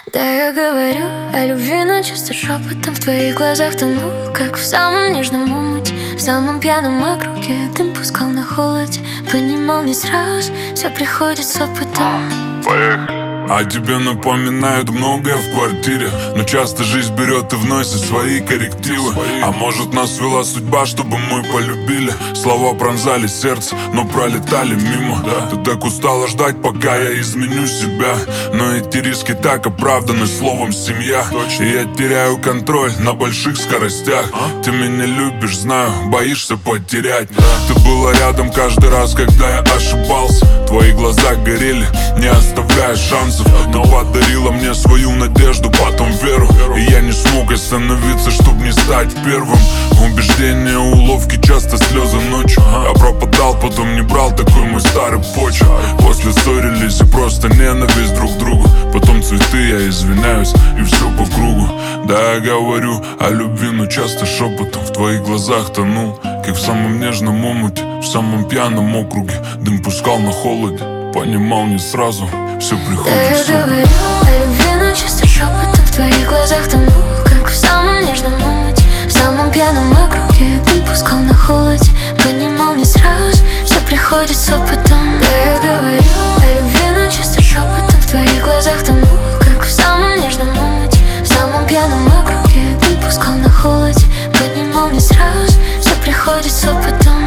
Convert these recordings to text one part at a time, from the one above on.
Да, я говорю о любви, но часто шепотом в твоих глазах тонул, как в самом нежном омуте, в самом пьяном округе. Дым пускал на холоде, понимал не сразу, все приходит с опытом. Поехали. О тебе напоминают многое в квартире, но часто жизнь берет и вносит свои коррективы. А может, нас вела судьба, чтобы мы полюбили. Слова пронзали сердце, но пролетали мимо. Ты так устала ждать, пока я изменю себя, но эти риски так оправданы словом «семья». И я теряю контроль на больших скоростях. Ты меня любишь, знаю, боишься потерять. Ты была рядом каждый раз, когда я ошибался. Твои глаза горели, не оставляя шансов. Но подарила мне свою надежду, потом веру. И я не смог остановиться, чтоб не стать первым. Убеждения, уловки, часто слезы ночью. Я пропадал, потом не брал, такой мой старый почерк. После ссорились и просто ненависть друг к другу. Потом цветы, я извиняюсь, и все по кругу. Да, я говорю о любви, но часто шепотом в твоих глазах тонул, как в самом нежном омуте, в самом пьяном округе. Дым пускал на холоде, понимал не сразу, все приходит с опытом. Да, я говорю о любви, но часто шепотом в твоих глазах тонул, как в самом нежном омуте, в самом пьяном округе. Дым пускал на холоде, понимал не сразу, все приходит с опытом. Да, я говорю о любви, но часто шепотом в твоих глазах тонул, как в самом нежном омуте, в самом пьяном округе. Дым пускал на холоде, понимал не сразу, все приходит с опытом.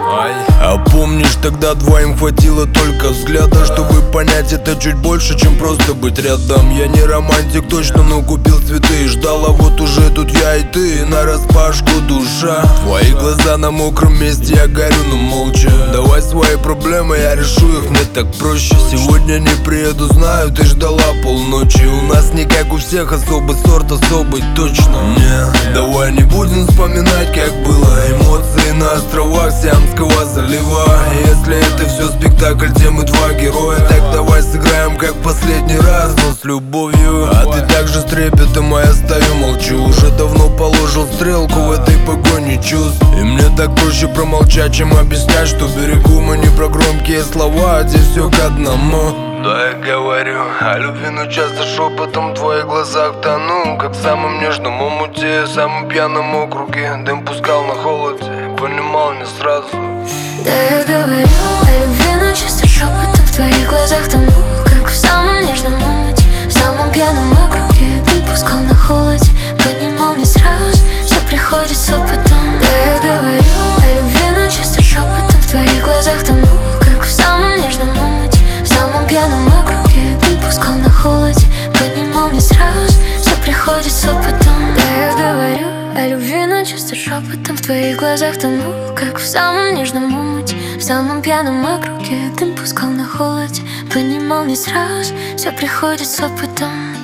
А помнишь, тогда двоим хватило только взгляда, чтобы понять, это чуть больше, чем просто быть рядом. Я не романтик точно, но купил цветы и ждал, а вот уже тут я и ты, нараспашку душа. Твои глаза на мокром месте, я горю, но молча. Давай свои проблемы, я решу их, мне так проще. Сегодня не приеду, знаю, ты ждала полночи. У нас не как у всех, особый сорт, особый точно. Не, давай не будем вспоминать, как было. Эмоции на островах Сиамского залива. Если это все спектакль, где мы два героя, так давай сыграем как последний раз, но с любовью. А ты также с трепетом, а я стою молчу. Уже давно положил стрелку в этой погоне чувств. И мне так проще промолчать, чем объяснять, что берегу мы не про громкие слова, а здесь все к одному. Да, я говорю о любви, но часто шепотом в твоих глазах тону, как в самом нежном омуте, в самом пьяном округе. Дым пускал на холоде, понимал не сразу. Да, я говорю о любви, но часто шепотом в твоих глазах тонул, как в самом нежном омуте, в самом пьяном округе. Дым пускал на холоде, понимал не сразу, все приходит с опытом. Да, я говорю о любви, но часто шепотом в твоих глазах тонул, как в самом нежном омуте, в самом пьяном округе. Дым пускал на холоде, понимал не сразу, все приходит с опытом. Да, я говорю о любви, но часто шепотом в твоих глазах тонул, как в самом нежном омуте, в самом пьяном округе. Дым пускал на холоде, понимал не сразу, все приходит с опытом.